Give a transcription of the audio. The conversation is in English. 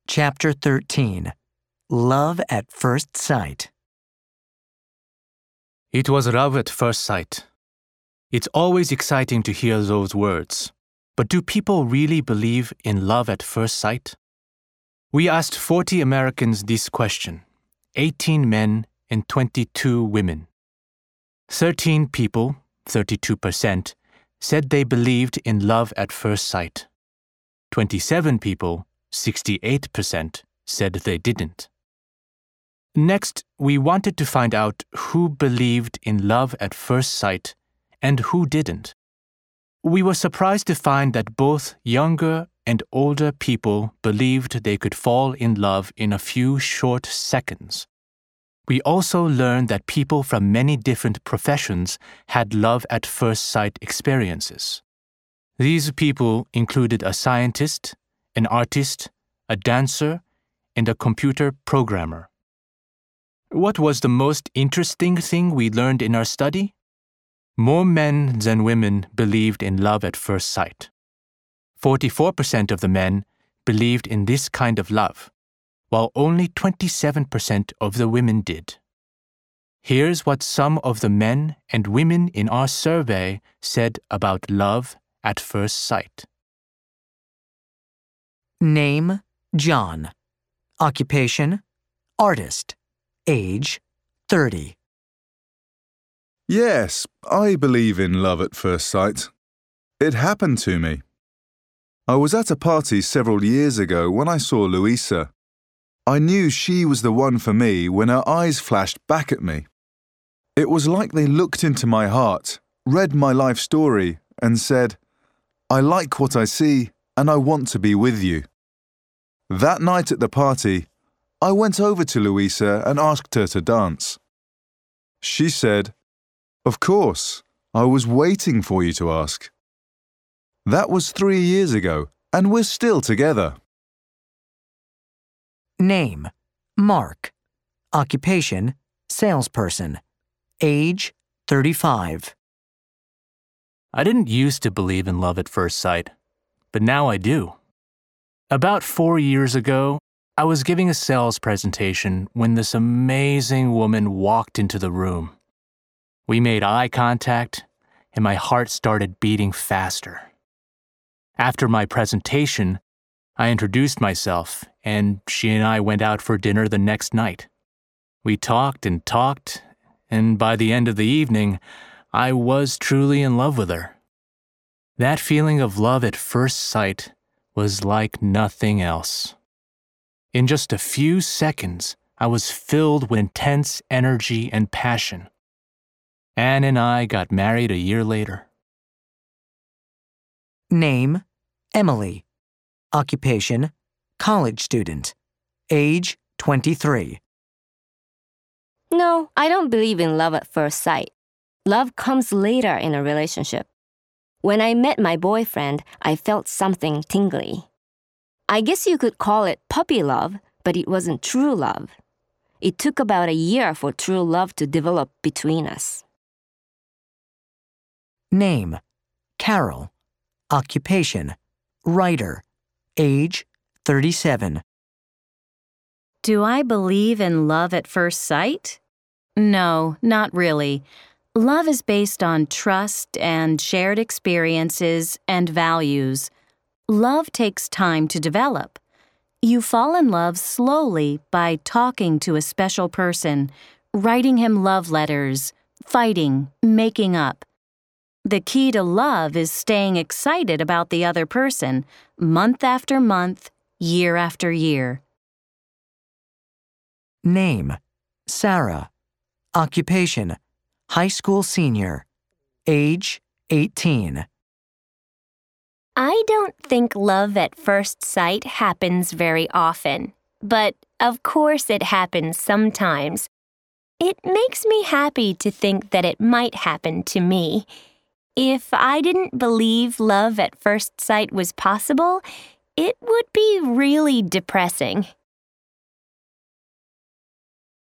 Chapter 13. Love at First Sight. It was love at first sight. It's always exciting to hear those words. But do people really believe in love at first sight? We asked 40 Americans this question, 18 men and 22 women. 13 people, 32%, said they believed in love at first sight. 27 people, 68%, said they didn't. Next, we wanted to find out who believed in love at first sight and who didn't. We were surprised to find that both younger and older people believed they could fall in love in a few short seconds. We also learned that people from many different professions had love at first sight experiences. These people included a scientist, an artist, a dancer, and a computer programmer. What was the most interesting thing we learned in our study? More men than women believed in love at first sight. 44% of the men believed in this kind of love, while only 27% of the women did. Here's what some of the men and women in our survey said about love at first sight. Name, John. Occupation, artist. Age, 30. Yes, I believe in love at first sight. It happened to me. I was at a party several years ago when I saw Louisa. I knew she was the one for me when her eyes flashed back at me. It was like they looked into my heart, read my life story, and said, "I like what I see and I want to be with you." That night at the party, I went over to Louisa and asked her to dance. She said, "Of course, I was waiting for you to ask." That was 3 years ago, and we're still together. Name, Mark. Occupation, salesperson. Age, 35. I didn't used to believe in love at first sight, but now I do. About 4 years ago, I was giving a sales presentation when this amazing woman walked into the room. We made eye contact, and my heart started beating faster. After my presentation, I introduced myself, and she and I went out for dinner the next night. We talked, and by the end of the evening, I was truly in love with her. That feeling of love at first sight was like nothing else. In just a few seconds, I was filled with intense energy and passion. Anne and I got married a year later. Name, Emily. Occupation, college student. Age, 23. No, I don't believe in love at first sight. Love comes later in a relationship. When I met my boyfriend, I felt something tingly. I guess you could call it puppy love, but it wasn't true love. It took about a year for true love to develop between us. Name, Carol. Occupation, writer. Age, 37. Do I believe in love at first sight? No, not really. Love is based on trust and shared experiences and values. Love takes time to develop. You fall in love slowly by talking to a special person, writing him love letters, fighting, making up. The key to love is staying excited about the other person, month after month, year after year. Name, Sarah. Occupation, high school senior. Age, 18. I don't think love at first sight happens very often, but of course it happens sometimes. It makes me happy to think that it might happen to me. If I didn't believe love at first sight was possible, it would be really depressing.